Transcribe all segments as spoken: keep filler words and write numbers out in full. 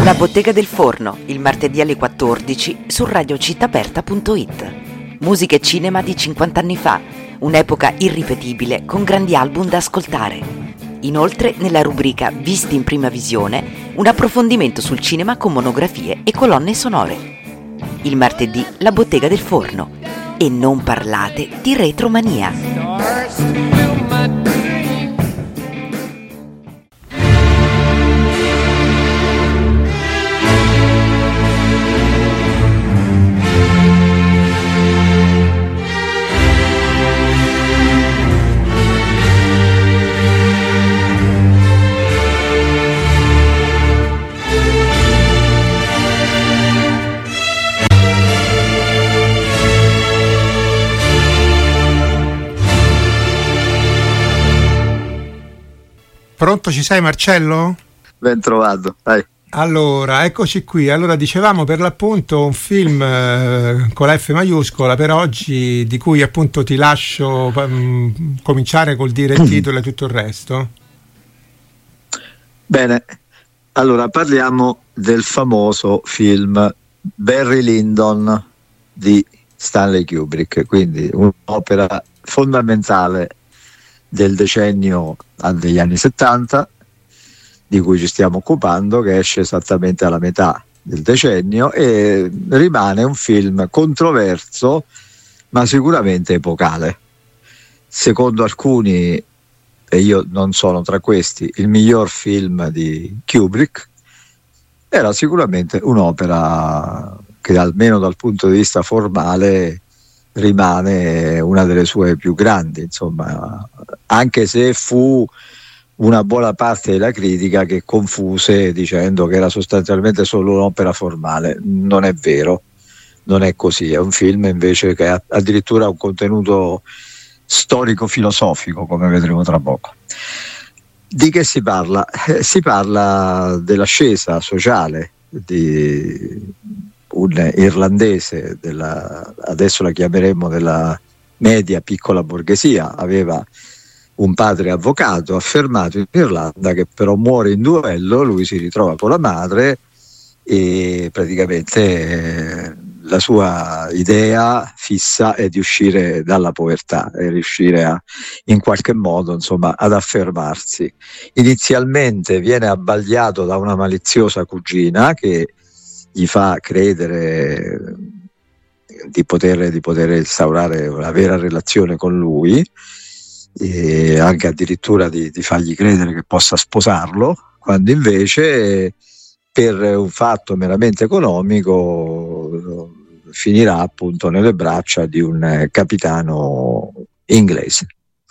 La Bottega del Forno, il martedì alle quattordici su radio città aperta punto it. Musica e cinema di cinquanta anni fa, un'epoca irripetibile con grandi album da ascoltare. Inoltre, nella rubrica Visti in prima visione, un approfondimento sul cinema con monografie e colonne sonore. Il martedì La Bottega del Forno. E non parlate di retromania. Pronto, ci sei Marcello? Ben trovato, dai. Allora, eccoci qui. Allora, dicevamo per l'appunto un film eh, con la F maiuscola per oggi, di cui appunto ti lascio um, cominciare col dire il titolo e tutto il resto. Bene, allora parliamo del famoso film Barry Lyndon di Stanley Kubrick, quindi un'opera fondamentale del decennio degli anni settanta, di cui ci stiamo occupando, che esce esattamente alla metà del decennio e rimane un film controverso ma sicuramente epocale. Secondo alcuni, e io non sono tra questi, il miglior film di Kubrick. Era sicuramente un'opera che almeno dal punto di vista formale rimane una delle sue più grandi, insomma, anche se fu una buona parte della critica che confuse dicendo che era sostanzialmente solo un'opera formale. Non è vero, non è così, è un film invece che ha addirittura un contenuto storico-filosofico, come vedremo tra poco. Di che si parla? Eh, si parla dell'ascesa sociale di un irlandese della, adesso la chiameremo della media piccola borghesia. Aveva un padre avvocato affermato in Irlanda che però muore in duello, lui si ritrova con la madre e praticamente eh, la sua idea fissa è di uscire dalla povertà e riuscire a, in qualche modo, insomma, ad affermarsi. Inizialmente viene abbagliato da una maliziosa cugina che gli fa credere di poter, di poter instaurare una vera relazione con lui e anche addirittura di, di fargli credere che possa sposarlo, quando invece per un fatto meramente economico finirà appunto nelle braccia di un capitano inglese.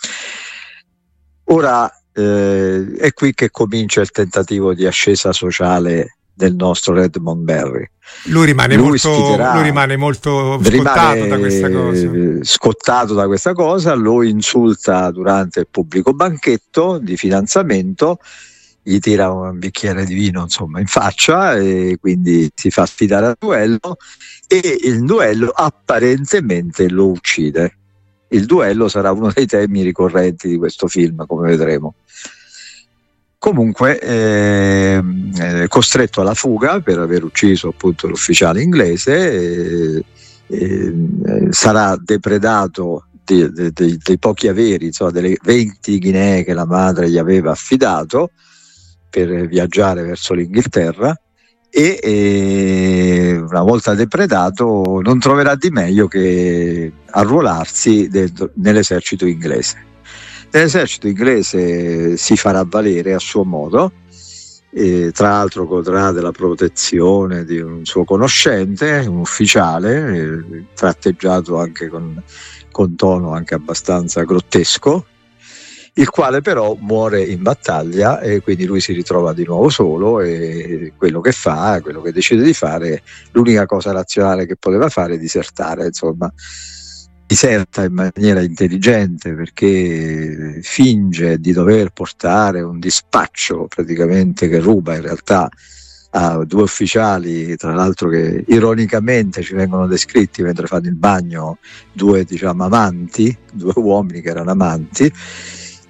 Ora eh, è qui che comincia il tentativo di ascesa sociale del nostro Redmond Barry. Lui rimane, lui molto, lui rimane molto scottato rimane da questa cosa. Scottato da questa cosa, lo insulta durante il pubblico banchetto di fidanzamento, gli tira un bicchiere di vino insomma in faccia e quindi si fa sfidare a duello e il duello apparentemente lo uccide. Il duello sarà uno dei temi ricorrenti di questo film, come vedremo. Comunque eh, eh, costretto alla fuga per aver ucciso appunto l'ufficiale inglese, eh, eh, sarà depredato dei, dei, dei pochi averi, insomma, delle venti guinee che la madre gli aveva affidato per viaggiare verso l'Inghilterra e eh, una volta depredato non troverà di meglio che arruolarsi dentro, nell'esercito inglese. L'esercito inglese si farà valere a suo modo, e tra l'altro godrà della protezione di un suo conoscente, un ufficiale, eh, tratteggiato anche con, con tono anche abbastanza grottesco, il quale però muore in battaglia e quindi lui si ritrova di nuovo solo e quello che fa, quello che decide di fare, l'unica cosa razionale che poteva fare è disertare, insomma. Diserta in maniera intelligente perché finge di dover portare un dispaccio praticamente che ruba in realtà a due ufficiali, tra l'altro che ironicamente ci vengono descritti mentre fanno il bagno due diciamo amanti, due uomini che erano amanti,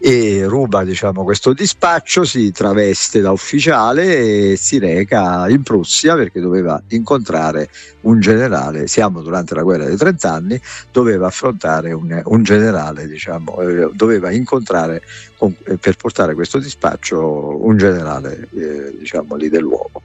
e ruba, diciamo, questo dispaccio, si traveste da ufficiale e si reca in Prussia perché doveva incontrare un generale. Siamo durante la guerra dei trent'anni, doveva affrontare un, un generale, diciamo, eh, doveva incontrare con, eh, per portare questo dispaccio un generale, eh, diciamo lì dell'uomo.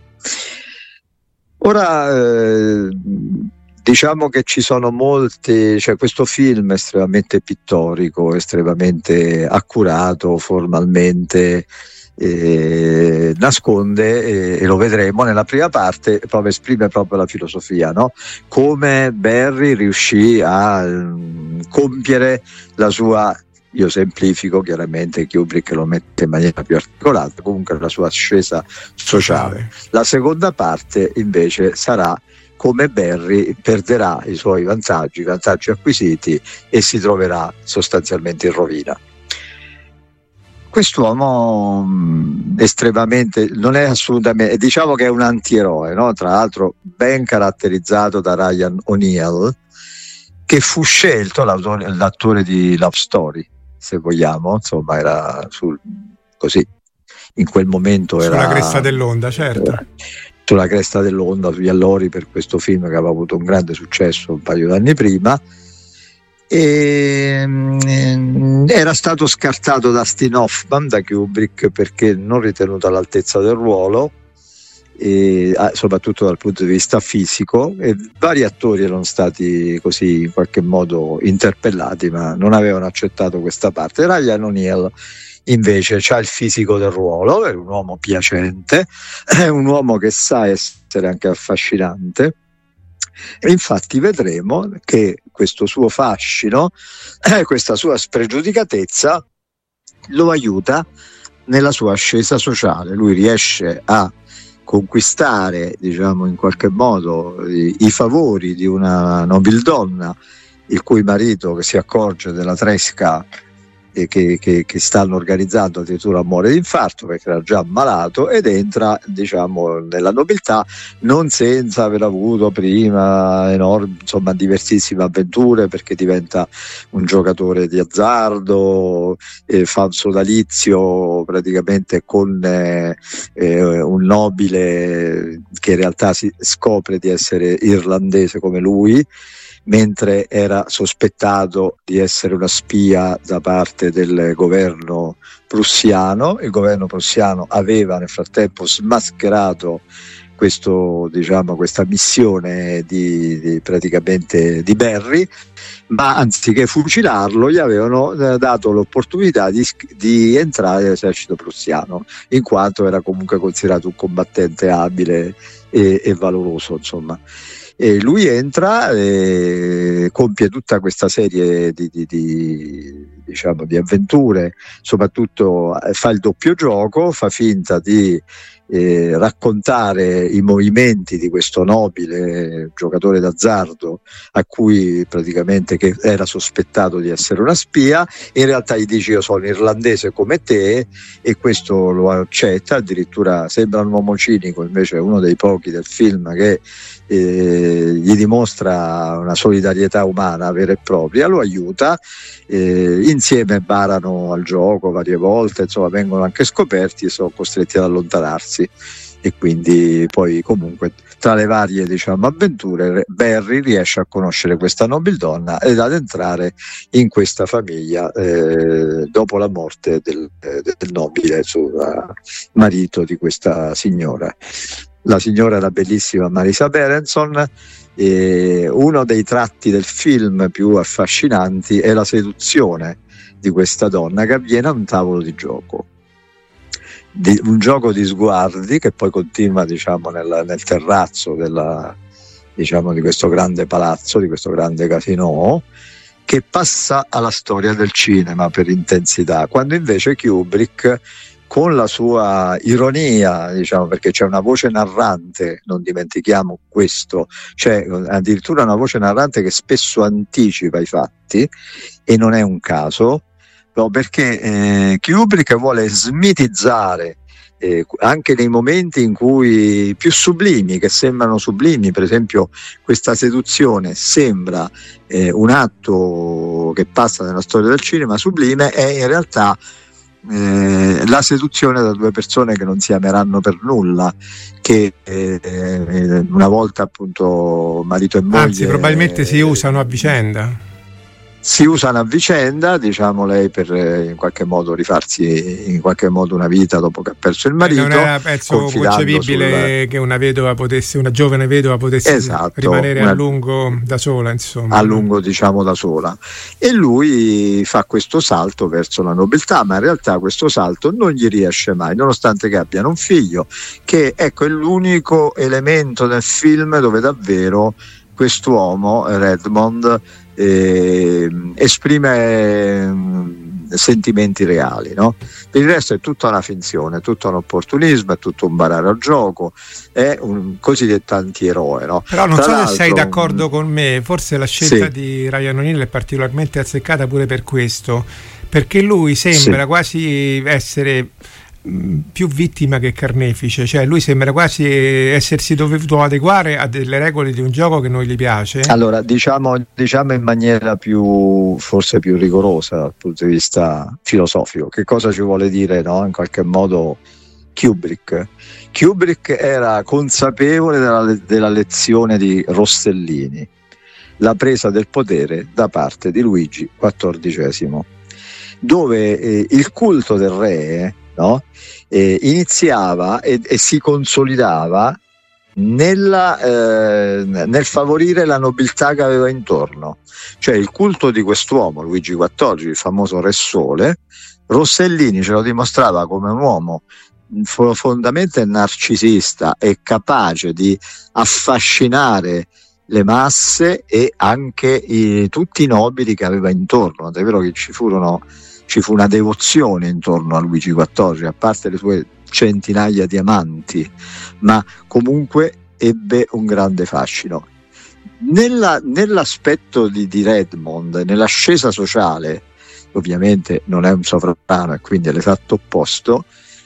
Ora eh, diciamo che ci sono molti, cioè questo film è estremamente pittorico, estremamente accurato formalmente, eh, nasconde, eh, e lo vedremo nella prima parte, proprio esprime proprio la filosofia, no? Come Barry riuscì a um, compiere la sua, io semplifico chiaramente, Kubrick lo mette in maniera più articolata, comunque la sua ascesa sociale. La seconda parte invece sarà come Barry perderà i suoi vantaggi, i vantaggi acquisiti, e si troverà sostanzialmente in rovina. Quest'uomo mh, estremamente, non è assolutamente, diciamo che è un antieroe, no? Tra l'altro ben caratterizzato da Ryan O'Neal, che fu scelto l'autore, l'attore di Love Story, se vogliamo, insomma era sul, così, in quel momento era sulla cresta dell'onda, certo. Era, sulla cresta dell'onda, sugli allori, per questo film che aveva avuto un grande successo un paio d'anni prima, e mm, era stato scartato da Dustin Hoffman, da Kubrick, perché non ritenuto all'altezza del ruolo, e, ah, soprattutto dal punto di vista fisico, e vari attori erano stati così in qualche modo interpellati, ma non avevano accettato questa parte. Ryan O'Neal invece c'ha il fisico del ruolo, è un uomo piacente, è un uomo che sa essere anche affascinante, e infatti vedremo che questo suo fascino, eh, questa sua spregiudicatezza lo aiuta nella sua ascesa sociale. Lui riesce a conquistare, diciamo, in qualche modo i, i favori di una nobildonna il cui marito, che si accorge della tresca e che, che, che stanno organizzando, addirittura muore di infarto perché era già ammalato, ed entra, diciamo, nella nobiltà, non senza aver avuto prima enormi, insomma, diversissime avventure, perché diventa un giocatore di azzardo, eh, fa un sodalizio praticamente con eh, eh, un nobile che in realtà si scopre di essere irlandese come lui, mentre era sospettato di essere una spia da parte del governo prussiano. Il governo prussiano aveva nel frattempo smascherato questo, diciamo, questa missione di, di praticamente di Barry, ma anziché fucilarlo gli avevano dato l'opportunità di, di entrare nell'esercito prussiano, in quanto era comunque considerato un combattente abile e, e valoroso, insomma. E lui entra e compie tutta questa serie di, di, di, diciamo, di avventure, soprattutto fa il doppio gioco, fa finta di eh, raccontare i movimenti di questo nobile giocatore d'azzardo a cui praticamente che era sospettato di essere una spia. In realtà gli dice: io sono irlandese come te, e questo lo accetta, addirittura sembra un uomo cinico, invece è uno dei pochi del film che Eh, gli dimostra una solidarietà umana vera e propria, lo aiuta, eh, insieme barano al gioco varie volte, insomma vengono anche scoperti e sono costretti ad allontanarsi, e quindi poi comunque tra le varie, diciamo, avventure Barry riesce a conoscere questa nobildonna ed ad entrare in questa famiglia eh, dopo la morte del, del nobile suo marito di questa signora. La signora era bellissima, Marisa Berenson, e uno dei tratti del film più affascinanti è la seduzione di questa donna che avviene a un tavolo di gioco, di, un gioco di sguardi che poi continua, diciamo, nel, nel terrazzo della, diciamo, di questo grande palazzo, di questo grande casinò, che passa alla storia del cinema per intensità, quando invece Kubrick, con la sua ironia, diciamo, perché c'è una voce narrante, non dimentichiamo questo, c'è addirittura una voce narrante che spesso anticipa i fatti, e non è un caso, no, perché eh, Kubrick vuole smitizzare eh, anche nei momenti in cui più sublimi, che sembrano sublimi, per esempio questa seduzione sembra eh, un atto che passa nella storia del cinema sublime, è in realtà eh, la seduzione da due persone che non si ameranno per nulla, che eh, una volta appunto marito e moglie, anzi probabilmente si usano a vicenda. Si usano a vicenda, diciamo, lei per in qualche modo rifarsi in qualche modo una vita dopo che ha perso il marito. Non era, penso, concepibile sul... che una vedova potesse, una giovane vedova potesse esatto, rimanere una... a lungo da sola, insomma. A lungo, diciamo, da sola. E lui fa questo salto verso la nobiltà, ma in realtà questo salto non gli riesce mai, nonostante che abbiano un figlio, che ecco è l'unico elemento del film dove davvero quest'uomo, Redmond, Eh, esprime eh, sentimenti reali, no? Per il resto è tutta una finzione, è tutto un opportunismo, è tutto un barare al gioco, è un cosiddetto antieroe, no? Però non Tra so se sei d'accordo con me, forse la scelta sì. di Ryan O'Neal è particolarmente azzeccata pure per questo, perché lui sembra sì. quasi essere più vittima che carnefice, cioè lui sembra quasi essersi dovuto adeguare a delle regole di un gioco che non gli piace. Allora diciamo, diciamo in maniera più forse più rigorosa dal punto di vista filosofico, che cosa ci vuole dire, no? In qualche modo Kubrick Kubrick era consapevole della, della lezione di Rossellini, la presa del potere da parte di Luigi quattordicesimo, dove eh, il culto del re No? Eh, iniziava e, e si consolidava nella, eh, nel favorire la nobiltà che aveva intorno, cioè il culto di quest'uomo Luigi quattordici, il famoso Re Sole. Rossellini ce lo dimostrava come un uomo profondamente narcisista e capace di affascinare le masse e anche i, tutti i nobili che aveva intorno. È vero che ci furono ci fu una devozione intorno a Luigi quattordici, a parte le sue centinaia di amanti, ma comunque ebbe un grande fascino. Nella, nell'aspetto di, di Redmond, nell'ascesa sociale, ovviamente non è un sovrano e quindi è l'esatto opposto,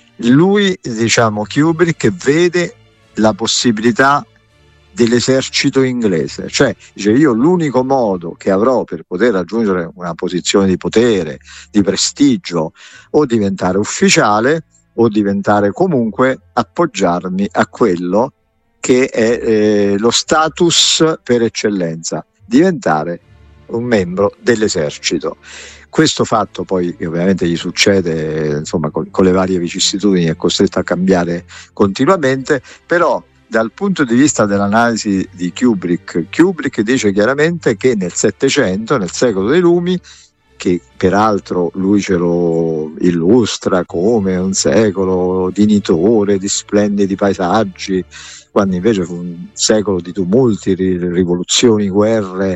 lui, diciamo, Kubrick vede la possibilità dell'esercito inglese, cioè dice io l'unico modo che avrò per poter raggiungere una posizione di potere, di prestigio, o diventare ufficiale o diventare comunque appoggiarmi a quello che è eh, lo status per eccellenza, diventare un membro dell'esercito. Questo fatto poi ovviamente gli succede, insomma, con, con le varie vicissitudini, è costretto a cambiare continuamente, però dal punto di vista dell'analisi di Kubrick, Kubrick dice chiaramente che nel Settecento, nel secolo dei lumi, che peraltro lui ce lo illustra come un secolo dinitore di splendidi paesaggi, quando invece fu un secolo di tumulti, rivoluzioni, guerre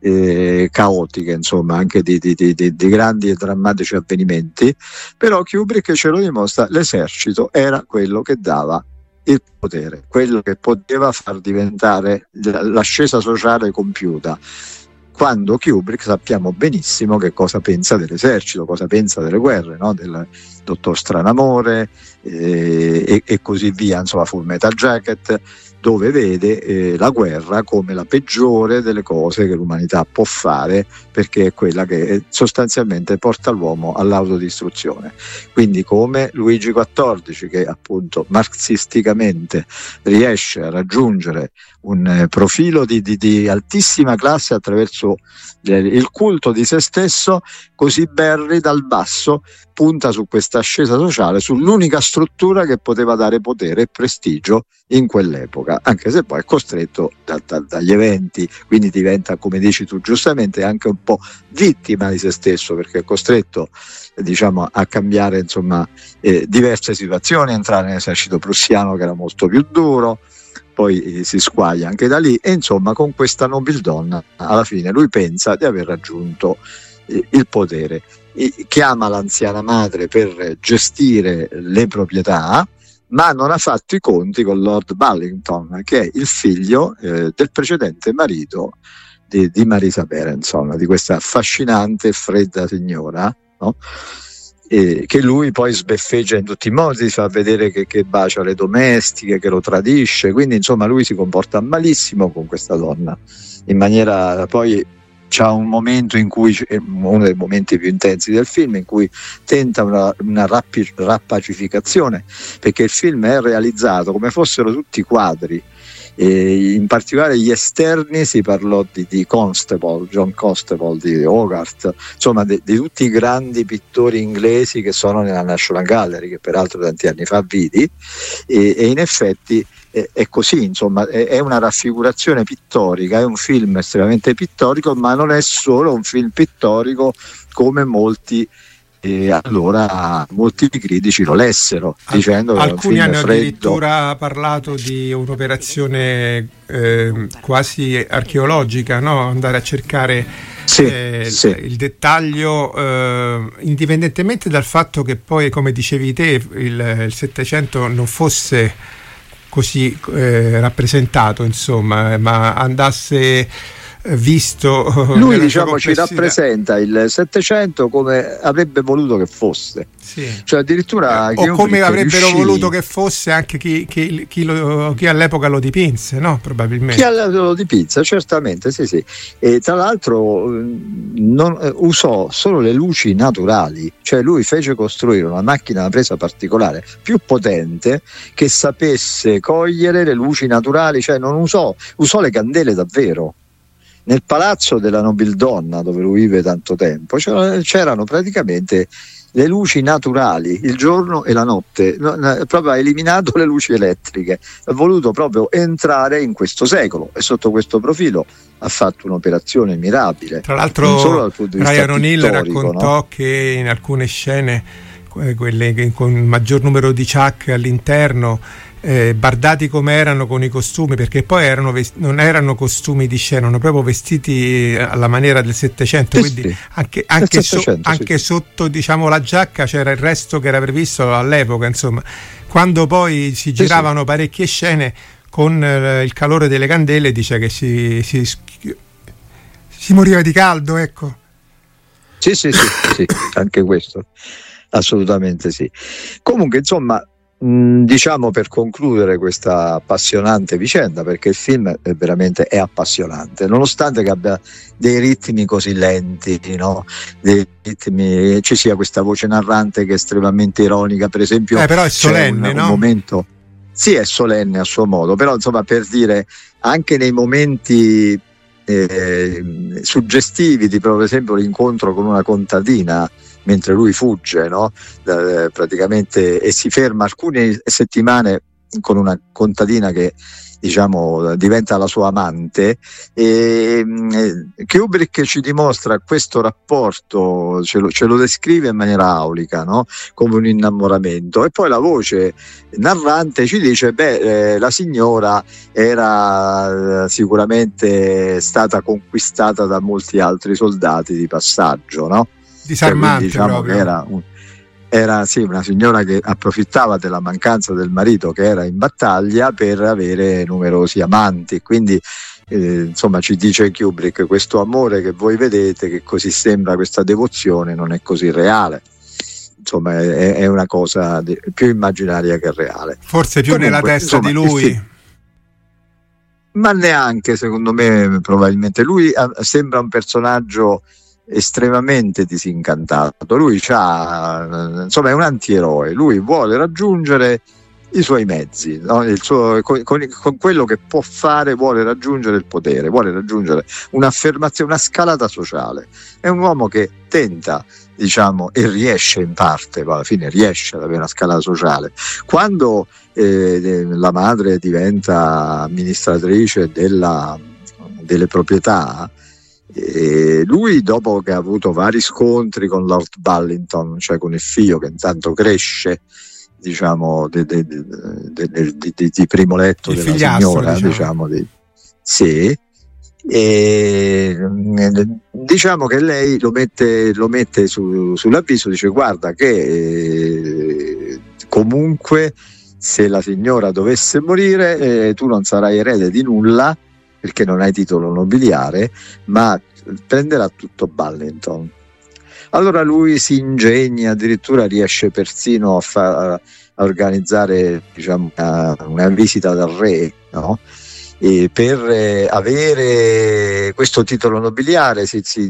eh, caotiche, insomma, anche di, di, di, di grandi e drammatici avvenimenti. Però Kubrick ce lo dimostra, l'esercito era quello che dava il potere, quello che poteva far diventare l'ascesa sociale compiuta. Quando Kubrick sappiamo benissimo che cosa pensa dell'esercito, cosa pensa delle guerre, no? Del Dottor Stranamore eh, e, e così via, insomma Full Metal Jacket, dove vede eh, la guerra come la peggiore delle cose che l'umanità può fare, perché è quella che sostanzialmente porta l'uomo all'autodistruzione. Quindi come Luigi quattordici, che appunto marxisticamente riesce a raggiungere un eh, profilo di, di, di altissima classe attraverso eh, il culto di se stesso, così Barry dal basso punta su questa ascesa sociale, sull'unica struttura che poteva dare potere e prestigio in quell'epoca, anche se poi è costretto da, da, dagli eventi, quindi diventa, come dici tu giustamente, anche un po' vittima di se stesso, perché è costretto eh, diciamo a cambiare, insomma, eh, diverse situazioni, entrare nell'esercito prussiano che era molto più duro, poi eh, si squaglia anche da lì, e insomma con questa nobildonna alla fine lui pensa di aver raggiunto eh, il potere. E chiama l'anziana madre per gestire le proprietà, ma non ha fatto i conti con Lord Bullington, che è il figlio eh, del precedente marito di, di Marisa Berenson, di questa affascinante e fredda signora, no? E che lui poi sbeffeggia in tutti i modi, fa vedere che, che bacia le domestiche, che lo tradisce, quindi insomma lui si comporta malissimo con questa donna, in maniera poi c'ha un momento in cui, uno dei momenti più intensi del film, in cui tenta una, una rappi, rappacificazione, perché il film è realizzato come fossero tutti quadri. E in particolare gli esterni, si parlò di, di Constable, John Constable, di Hogarth, insomma di, di tutti i grandi pittori inglesi che sono nella National Gallery, che peraltro tanti anni fa vidi, e, e in effetti è, è così, insomma è, è una raffigurazione pittorica, è un film estremamente pittorico, ma non è solo un film pittorico come molti e allora molti critici lo lessero, Al, dicendo alcuni che hanno freddo. addirittura parlato di un'operazione eh, quasi archeologica, no? Andare a cercare sì, eh, sì. il dettaglio, eh, indipendentemente dal fatto che poi, come dicevi te, il, il Settecento non fosse così eh, rappresentato, insomma, ma andasse visto. Lui diciamo ci rappresenta il Settecento come avrebbe voluto che fosse, sì. Cioè addirittura eh, o come avrebbero riuscì... voluto che fosse anche chi, chi, chi, lo, chi all'epoca lo dipinse, no? Probabilmente chi all'epoca lo dipinse, certamente, sì sì. E tra l'altro non, eh, usò solo le luci naturali, cioè lui fece costruire una macchina da presa particolare più potente che sapesse cogliere le luci naturali, cioè non usò usò le candele davvero. Nel palazzo della nobildonna, dove lui vive tanto tempo, c'erano praticamente le luci naturali, il giorno e la notte, proprio ha eliminato le luci elettriche, ha voluto proprio entrare in questo secolo e sotto questo profilo ha fatto un'operazione mirabile. Tra l'altro Ryan O'Neill raccontò, no? Che in alcune scene, quelle con il maggior numero di ciak all'interno, Eh, bardati come erano con i costumi, perché poi erano vest- non erano costumi di scena, erano proprio vestiti alla maniera del Settecento, sì, quindi sì. anche, anche, settecento, so- anche sì. sotto, diciamo, la giacca c'era il resto che era previsto all'epoca, insomma. Quando poi si giravano sì, sì. parecchie scene con eh, il calore delle candele, dice che si, si, si moriva di caldo, ecco. Sì, sì, sì, sì, anche questo, assolutamente sì. Comunque, insomma, diciamo, per concludere questa appassionante vicenda, perché il film è veramente è appassionante, nonostante che abbia dei ritmi così lenti, no? Dei ritmi, ci sia questa voce narrante che è estremamente ironica, per esempio. Eh, però è solenne, un, no? Un momento, sì, è solenne a suo modo, però insomma, per dire, anche nei momenti eh, suggestivi, di per esempio l'incontro con una contadina mentre lui fugge, no? Eh, praticamente, e si ferma alcune settimane con una contadina che, diciamo, diventa la sua amante, e eh, Kubrick ci dimostra questo rapporto, ce lo, ce lo descrive in maniera aulica, no? Come un innamoramento, e poi la voce narrante ci dice beh, eh, la signora era eh, sicuramente stata conquistata da molti altri soldati di passaggio, no? Disarmante, cioè, diciamo proprio. Che era, un, era sì, una signora che approfittava della mancanza del marito che era in battaglia per avere numerosi amanti, quindi eh, insomma ci dice Kubrick, questo amore che voi vedete, che così sembra, questa devozione, non è così reale, insomma è, è una cosa di, più immaginaria che reale, forse più Comunque, nella testa insomma, di lui, sì, ma neanche, secondo me, probabilmente lui ha, sembra un personaggio estremamente disincantato. Lui c'ha, insomma, è un antieroe, lui vuole raggiungere i suoi mezzi, no? Il suo, con, con, con quello che può fare vuole raggiungere il potere, vuole raggiungere un'affermazione, una scalata sociale. È un uomo che tenta, diciamo, e riesce in parte, ma alla fine riesce ad avere una scalata sociale. Quando eh, la madre diventa amministratrice della, delle proprietà, e lui, dopo che ha avuto vari scontri con Lord Ballington, cioè con il figlio che intanto cresce, diciamo, di de, de, de, de, de, de primo letto il della signora, diciamo, diciamo di, sì, e diciamo che lei lo mette, lo mette su, sull'avviso, dice guarda che eh, comunque se la signora dovesse morire eh, tu non sarai erede di nulla, perché non hai titolo nobiliare, ma prenderà tutto Ballington. Allora lui si ingegna, addirittura riesce persino a, fa, a organizzare, diciamo, una, una visita dal re, no? e per eh, avere questo titolo nobiliare si, si,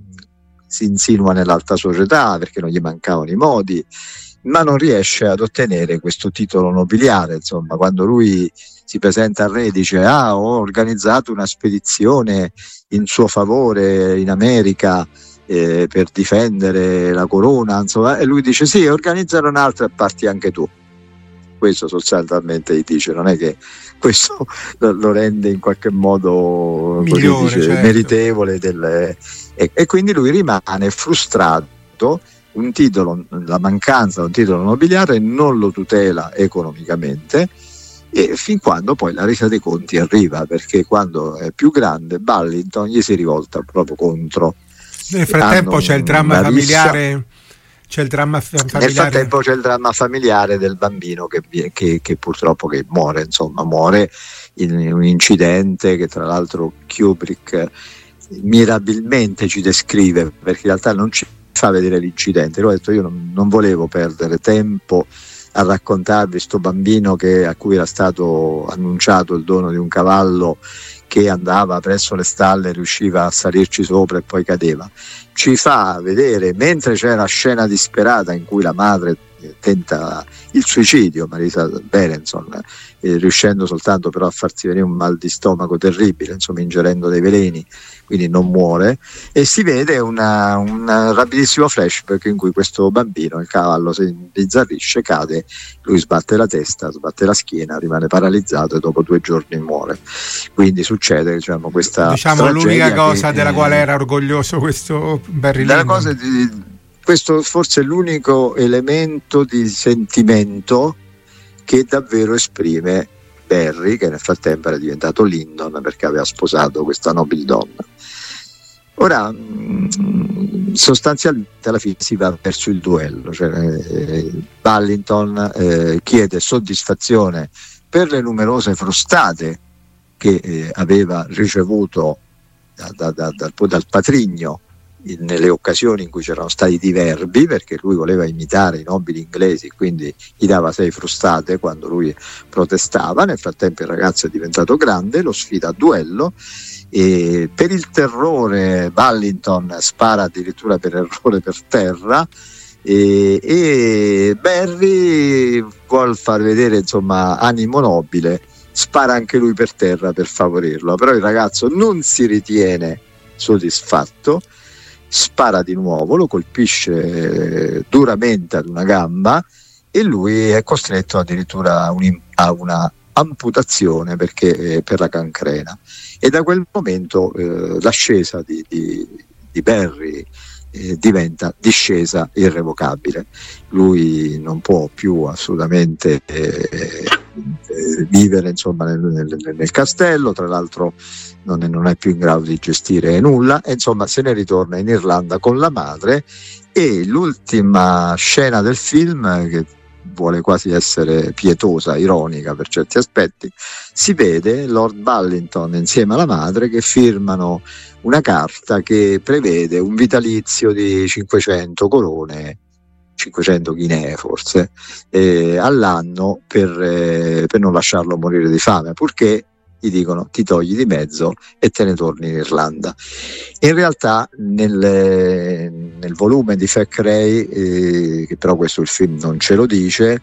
si insinua nell'alta società perché non gli mancavano i modi, ma non riesce ad ottenere questo titolo nobiliare. Insomma, quando lui si presenta al re e dice ah, ho organizzato una spedizione in suo favore in America eh, per difendere la corona, insomma, e lui dice sì, organizzare un'altra e parti anche tu. Questo sostanzialmente gli dice, non è che questo lo, lo rende in qualche modo migliore, dice, certo, meritevole del, e, e quindi lui rimane frustrato. Un titolo, la mancanza di un titolo nobiliare non lo tutela economicamente, e fin quando poi la resa dei conti arriva, perché quando è più grande Ballington gli si rivolta proprio contro. Nel frattempo c'è il dramma familiare, c'è il dramma familiare. Nel frattempo c'è il dramma familiare del bambino che, che, che purtroppo che muore, insomma, muore in un incidente che tra l'altro Kubrick mirabilmente ci descrive, perché in realtà non ci fa vedere l'incidente. L'ho detto, io non, non volevo perdere tempo a raccontarvi sto bambino che, a cui era stato annunciato il dono di un cavallo che andava presso le stalle, riusciva a salirci sopra e poi cadeva. Ci fa vedere, mentre c'è una scena disperata in cui la madre tenta il suicidio, Marisa Berenson, eh, riuscendo soltanto però a farsi venire un mal di stomaco terribile, insomma ingerendo dei veleni, quindi non muore, e si vede una, un rapidissimo flashback in cui questo bambino, il cavallo si imbizzarrisce, cade, lui sbatte la testa, sbatte la schiena, rimane paralizzato e dopo due giorni muore. Quindi succede, diciamo, questa diciamo l'unica cosa che, della eh, quale era orgoglioso questo Barry della Lyndon. cosa di, questo forse è l'unico elemento di sentimento che davvero esprime Barry, che nel frattempo era diventato Lyndon perché aveva sposato questa nobildonna. Ora sostanzialmente alla fine si va verso il duello, cioè eh, Ballington eh, chiede soddisfazione per le numerose frustate che eh, aveva ricevuto da, da, da, dal, dal patrigno nelle occasioni in cui c'erano stati diverbi, perché lui voleva imitare i nobili inglesi, quindi gli dava sei frustate quando lui protestava. Nel frattempo il ragazzo è diventato grande, lo sfida a duello e per il terrore Ballington spara addirittura per errore per terra, e, e Barry vuol far vedere, insomma, animo nobile, spara anche lui per terra per favorirlo, però il ragazzo non si ritiene soddisfatto, spara di nuovo, lo colpisce duramente ad una gamba e lui è costretto addirittura a, un, a una amputazione perché, eh, per la cancrena, e da quel momento eh, l'ascesa di, di, di Barry eh, diventa discesa irrevocabile. Lui non può più assolutamente eh, eh, vivere, insomma, nel, nel, nel castello, tra l'altro non è, non è più in grado di gestire nulla, e insomma se ne ritorna in Irlanda con la madre. E l'ultima scena del film, che vuole quasi essere pietosa, ironica per certi aspetti, si vede Lord Ballington insieme alla madre che firmano una carta che prevede un vitalizio di cinquecento corone, cinquecento ghinee forse, eh, all'anno per, eh, per non lasciarlo morire di fame, purché gli dicono ti togli di mezzo e te ne torni in Irlanda. In realtà nel, nel volume di Thackeray, eh, che però questo il film non ce lo dice,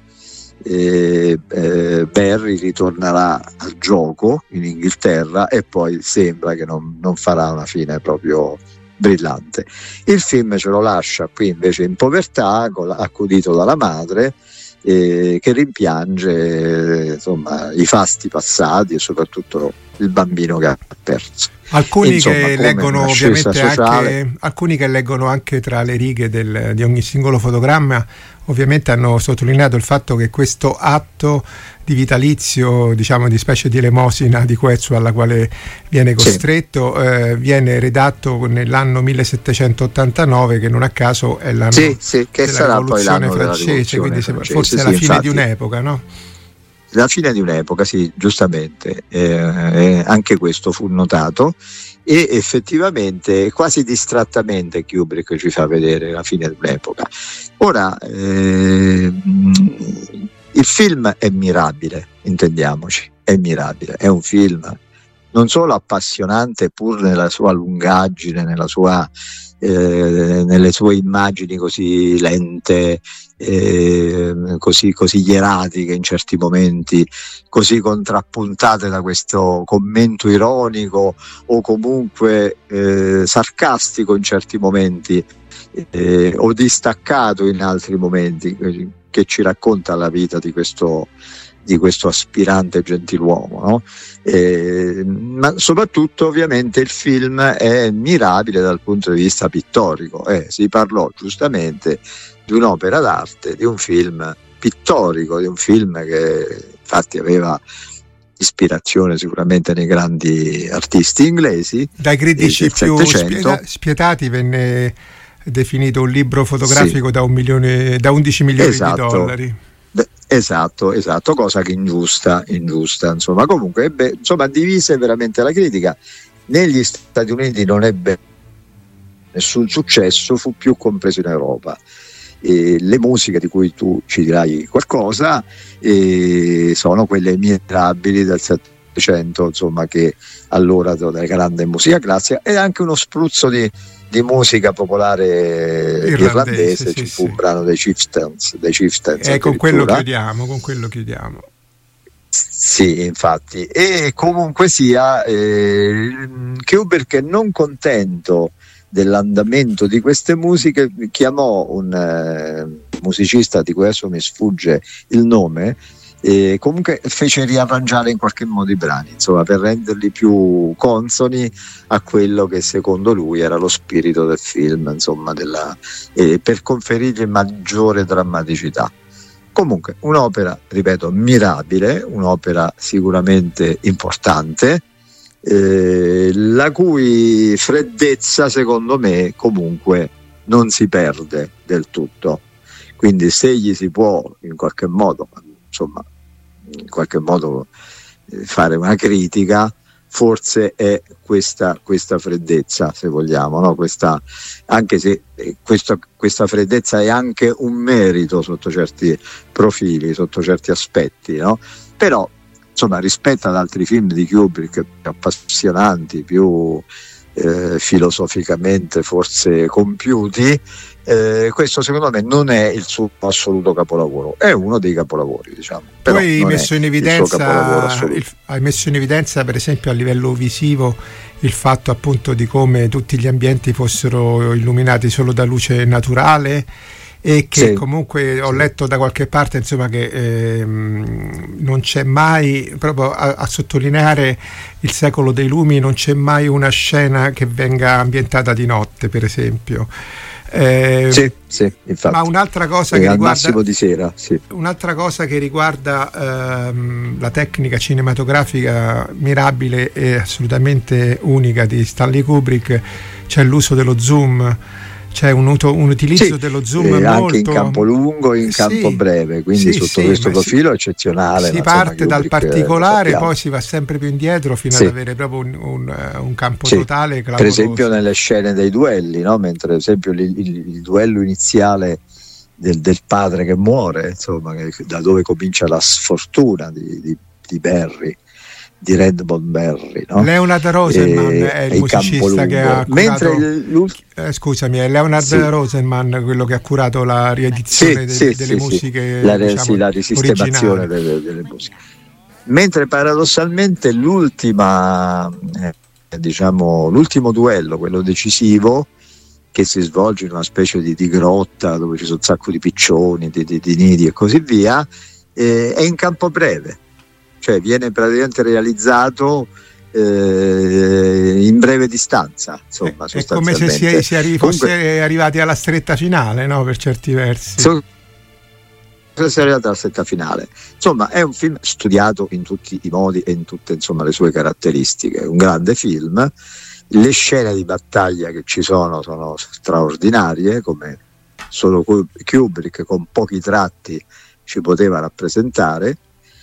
eh, eh, Barry ritornerà al gioco in Inghilterra e poi sembra che non, non farà una fine proprio brillante. Il film ce lo lascia qui invece in povertà, accudito dalla madre, Eh, che rimpiange eh, insomma i fasti passati e soprattutto il bambino che ha perso. Alcuni, insomma, che leggono ovviamente sociale, anche, alcuni che leggono anche tra le righe del, di ogni singolo fotogramma, ovviamente hanno sottolineato il fatto che questo atto di vitalizio, diciamo di specie di elemosina di Quetzal alla quale viene costretto, sì. eh, viene redatto nell'anno millesettecentottantanove, che non a caso è l'anno sì, sì, che della sarà rivoluzione poi l'anno francese, della quindi francese, forse sì, è la fine infatti, di un'epoca, no? La fine di un'epoca, sì, giustamente, eh, anche questo fu notato, e effettivamente quasi distrattamente Kubrick ci fa vedere la fine di un'epoca. Ora eh, il film è mirabile, intendiamoci, è mirabile, è un film non solo appassionante pur nella sua lungaggine, nella sua, eh, nelle sue immagini così lente, eh, così, così ieratiche in certi momenti, così contrappuntate da questo commento ironico o comunque eh, sarcastico in certi momenti, eh, o distaccato in altri momenti, che ci racconta la vita di questo di questo aspirante gentiluomo, no? Eh, ma soprattutto ovviamente il film è mirabile dal punto di vista pittorico, eh, si parlò giustamente di un'opera d'arte, di un film pittorico, di un film che infatti aveva ispirazione sicuramente nei grandi artisti inglesi. Dai critici più spieta- spietati venne definito un libro fotografico sì. da un milione, da undici milioni esatto. di dollari. Esatto, esatto, cosa che ingiusta, ingiusta, insomma, comunque ebbe, insomma, divise veramente la critica. Negli Stati Uniti non ebbe nessun successo, fu più compreso in Europa. E le musiche di cui tu ci dirai qualcosa e sono quelle mirabili del Settecento, insomma, che allora della grande musica classica, e anche uno spruzzo di di musica popolare irlandese, irlandese sì, ci fu sì. un brano dei Chieftains, dei Chieftains e con quello chiudiamo, con quello chiudiamo. Sì, infatti. E comunque sia, eh, Kubrick, non contento dell'andamento di queste musiche, chiamò un eh, musicista di cui adesso mi sfugge il nome, e comunque fece riarrangiare in qualche modo i brani, insomma, per renderli più consoni a quello che secondo lui era lo spirito del film, insomma, della, eh, per conferirgli maggiore drammaticità. Comunque un'opera, ripeto, mirabile, un'opera sicuramente importante, eh, la cui freddezza secondo me comunque non si perde del tutto, quindi se gli si può in qualche modo, insomma, in qualche modo fare una critica, forse è questa, questa freddezza, se vogliamo, no? Questa, anche se questa, questa freddezza è anche un merito sotto certi profili, sotto certi aspetti, no? Però insomma, rispetto ad altri film di Kubrick più appassionanti, più eh, filosoficamente forse compiuti, Eh, questo secondo me non è il suo assoluto capolavoro, è uno dei capolavori, diciamo. Però tu hai messo in evidenza il, hai messo in evidenza per esempio a livello visivo il fatto appunto di come tutti gli ambienti fossero illuminati solo da luce naturale, e che sì, comunque ho sì. letto da qualche parte, insomma, che ehm, non c'è mai, proprio a, a sottolineare il secolo dei lumi, non c'è mai una scena che venga ambientata di notte, per esempio. Eh, sì, sì, infatti. Ma un'altra cosa e che al riguarda massimo di sera, sì. un'altra cosa che riguarda ehm, la tecnica cinematografica mirabile e assolutamente unica di Stanley Kubrick, c'è l'uso dello zoom. C'è un, un utilizzo sì, dello zoom eh, molto anche in campo lungo e in campo sì, breve, quindi sì, sotto sì, questo profilo si, eccezionale. Si parte dal particolare, poi si va sempre più indietro fino sì. ad avere proprio un, un, un campo sì. totale clamoroso. Per esempio nelle scene dei duelli, no? Mentre per esempio il, il, il duello iniziale del, del padre che muore, insomma, che, da dove comincia la sfortuna di, di, di Barry, di Redmond Barry, no? Leonard Rosenman e, è il musicista che ha curato, mentre il, eh, scusami, è Leonard sì. Rosenman quello che ha curato la riedizione sì, de, sì, delle sì, musiche sì. La, diciamo, sì, la risistemazione delle, delle musiche, mentre paradossalmente l'ultima eh, diciamo l'ultimo duello, quello decisivo, che si svolge in una specie di, di grotta dove ci sono un sacco di piccioni, di, di, di nidi e così via, eh, è in campo breve, cioè viene praticamente realizzato eh, in breve distanza, insomma, è come se si, si arri- fosse Comunque, arrivati alla stretta finale, no? Per certi versi so, si è arrivati alla stretta finale, insomma è un film studiato in tutti i modi e in tutte, insomma, le sue caratteristiche, un grande film. Le scene di battaglia che ci sono sono straordinarie, come solo Kubrick con pochi tratti ci poteva rappresentare.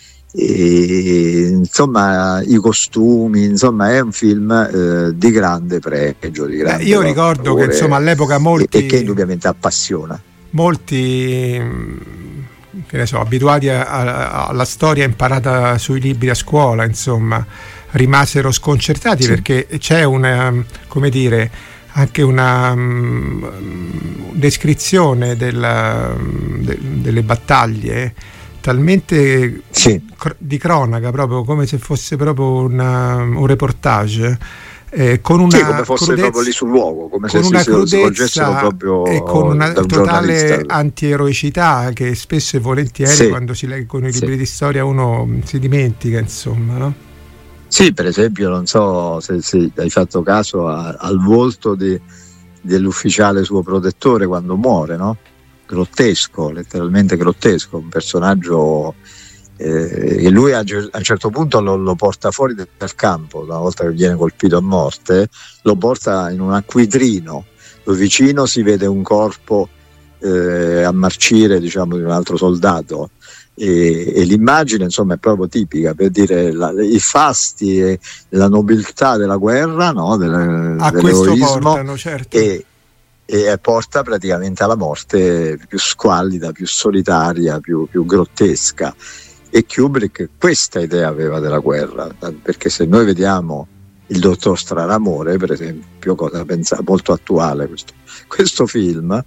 E, insomma, i costumi, insomma, è un film eh, di grande pregio, di grande Beh, io ricordo che insomma all'epoca molti e, e che indubbiamente appassiona molti che ne so, abituati a, a, alla storia imparata sui libri a scuola, insomma, rimasero sconcertati, sì. Perché c'è una, come dire, anche una um, descrizione della, de, delle battaglie talmente sì. cr- di cronaca, proprio come se fosse proprio una, un reportage, eh, con una sì, come fosse crudezza, proprio lì sul luogo, come se si svolgessero proprio e con una da un totale antieroicità che spesso e volentieri sì. quando si leggono i libri sì. di storia uno si dimentica, insomma, no? Sì, per esempio, non so se, se hai fatto caso a, al volto di, dell'ufficiale suo protettore quando muore, no? Grottesco, letteralmente grottesco, un personaggio eh, che lui a, a un certo punto lo, lo porta fuori dal campo, una volta che viene colpito a morte, lo porta in un acquitrino, dove vicino si vede un corpo eh, a marcire, diciamo, di un altro soldato. E, e l'immagine, insomma, è proprio tipica per dire la, i fasti e la nobiltà della guerra, no? Del, a dell'eroismo, questo portano, certo. e, e porta praticamente alla morte più squallida, più solitaria, più, più grottesca. E Kubrick questa idea aveva della guerra, perché se noi vediamo il Dottor Stranamore, per esempio, cosa pensa, molto attuale questo, questo film,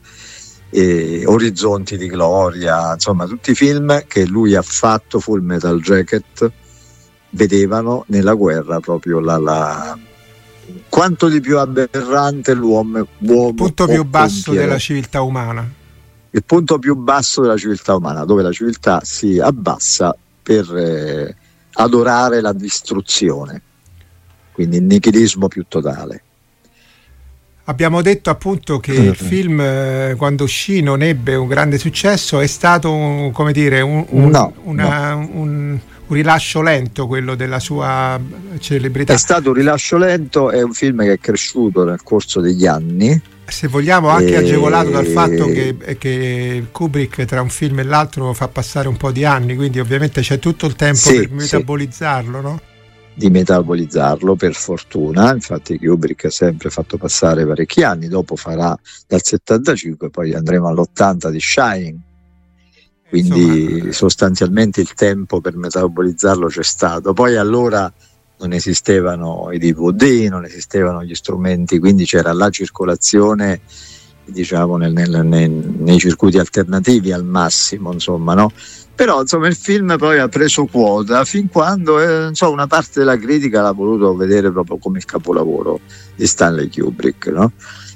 e Orizzonti di Gloria, insomma tutti i film che lui ha fatto, Full Metal Jacket, vedevano nella guerra proprio la, la quanto di più aberrante l'uomo, uomo il punto più basso compiere. della civiltà umana, il punto più basso della civiltà umana, dove la civiltà si abbassa per eh, adorare la distruzione, quindi il nichilismo più totale. Abbiamo detto appunto che il film eh, quando uscì non ebbe un grande successo, è stato un, come dire un, un, no, una, no. Un, un rilascio lento quello della sua celebrità. È stato un rilascio lento, è un film che è cresciuto nel corso degli anni, se vogliamo anche e... agevolato dal fatto che, che Kubrick tra un film e l'altro fa passare un po' di anni, quindi ovviamente c'è tutto il tempo sì, per metabolizzarlo, sì. no? Di metabolizzarlo, per fortuna. Infatti Kubrick ha sempre fatto passare parecchi anni, dopo farà dal settantacinque, poi andremo all'ottanta di Shining, quindi insomma, sostanzialmente il tempo per metabolizzarlo c'è stato. Poi allora non esistevano i D V D, non esistevano gli strumenti, quindi c'era la circolazione, diciamo, nel, nel, nei, nei circuiti alternativi al massimo, insomma, no? Però insomma il film poi ha preso quota fin quando eh, insomma, una parte della critica l'ha voluto vedere proprio come il capolavoro di Stanley Kubrick, no?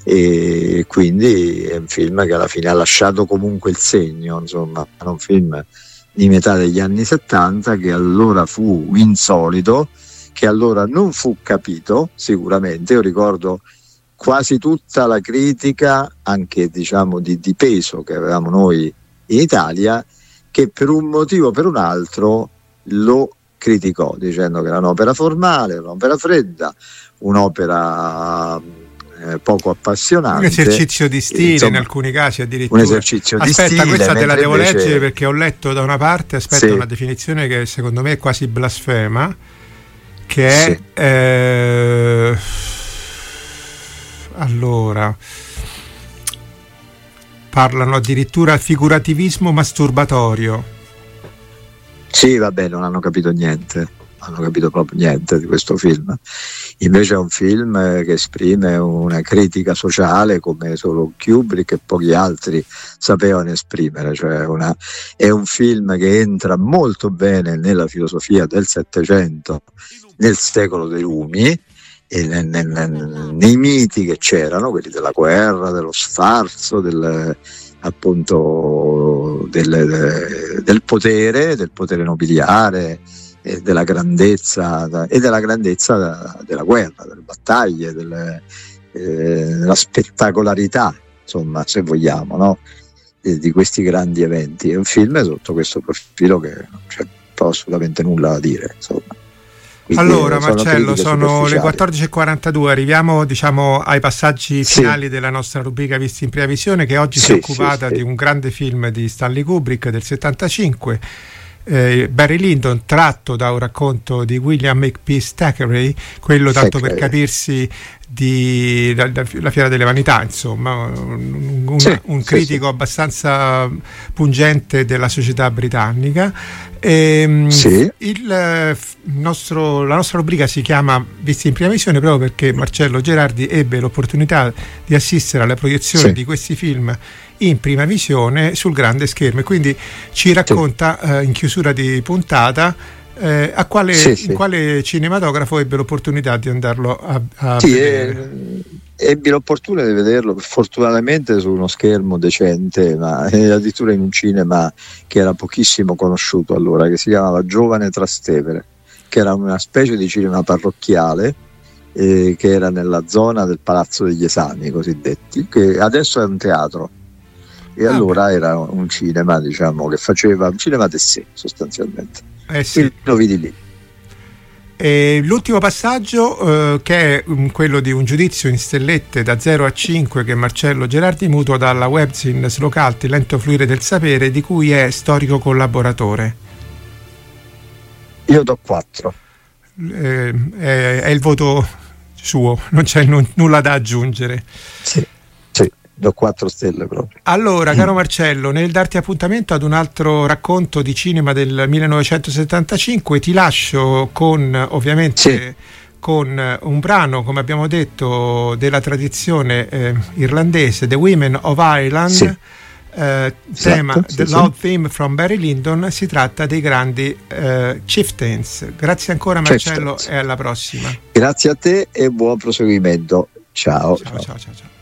E quindi è un film che alla fine ha lasciato comunque il segno, insomma, è un film di metà degli anni settanta che allora fu insolito, che allora non fu capito sicuramente. Io ricordo quasi tutta la critica, anche diciamo di, di peso, che avevamo noi in Italia, che per un motivo o per un altro lo criticò, dicendo che era un'opera formale, un'opera fredda, un'opera eh, poco appassionante, un esercizio di stile, insomma, in alcuni casi addirittura un esercizio aspetta, di stile. Questa te la devo invece... leggere perché ho letto da una parte, aspetta, sì. una definizione che secondo me è quasi blasfema, che è sì. eh, allora parlano addirittura figurativismo masturbatorio. Sì, vabbè, non hanno capito niente, hanno capito proprio niente di questo film. Invece è un film che esprime una critica sociale come solo Kubrick e pochi altri sapevano esprimere, cioè una, è un film che entra molto bene nella filosofia del Settecento, nel secolo dei lumi, e nel, nel, nei miti che c'erano, quelli della guerra, dello sfarzo, del, appunto del, del potere, del potere nobiliare, e della grandezza e della grandezza della guerra, delle battaglie, delle, eh, della spettacolarità, insomma, se vogliamo, no? di, di questi grandi eventi. È un film sotto questo profilo che non c'è assolutamente nulla da dire, insomma. Quindi allora Marcello, sono le quattordici e quarantadue, arriviamo diciamo ai passaggi finali sì. della nostra rubrica Visti in prima visione, che oggi sì, si è occupata sì, sì. di un grande film di Stanley Kubrick del settantacinque, eh, Barry Lyndon, tratto da un racconto di William Makepeace Thackeray, quello tanto Thackeray. per capirsi di la, la Fiera delle Vanità, insomma, un, un, sì, un sì, critico sì. abbastanza pungente della società britannica. E, sì. il nostro, la nostra rubrica si chiama Visti in prima visione proprio perché Marcello Gerardi ebbe l'opportunità di assistere alla proiezione sì. di questi film in prima visione sul grande schermo, e quindi ci racconta sì. eh, in chiusura di puntata Eh, a quale, sì, sì. in quale cinematografo ebbe l'opportunità di andarlo a, a sì, vedere? Eh, ebbi l'opportunità di vederlo fortunatamente su uno schermo decente, ma addirittura in un cinema che era pochissimo conosciuto allora, che si chiamava Giovane Trastevere, che era una specie di cinema parrocchiale eh, che era nella zona del Palazzo degli Esami cosiddetti, che adesso è un teatro. E ah, allora beh. Era un cinema, diciamo, che faceva un cinema de sé sostanzialmente. Eh sì. Lo vidi lì. E l'ultimo passaggio eh, che è um, quello di un giudizio in stellette da zero a cinque che Marcello Gerardi mutuo dalla webzine Slocalti, Lento fluire del sapere, di cui è storico collaboratore. Io do quattro. Eh, è, è il voto suo, non c'è n- nulla da aggiungere. Sì. Do quattro stelle proprio. Allora, caro Marcello, nel darti appuntamento ad un altro racconto di cinema del millenovecentosettantacinque, ti lascio con ovviamente sì. con un brano, come abbiamo detto, della tradizione eh, irlandese, The Women of Ireland, sì. eh, esatto, tema sì, The sì. Love Theme from Barry Lyndon. Si tratta dei grandi eh, Chieftains. Grazie ancora Marcello Chieftains. E alla prossima. Grazie a te e buon proseguimento. Ciao. Ciao, ciao, ciao, ciao. ciao.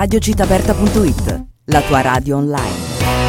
radio città aperta punto it, la tua radio online.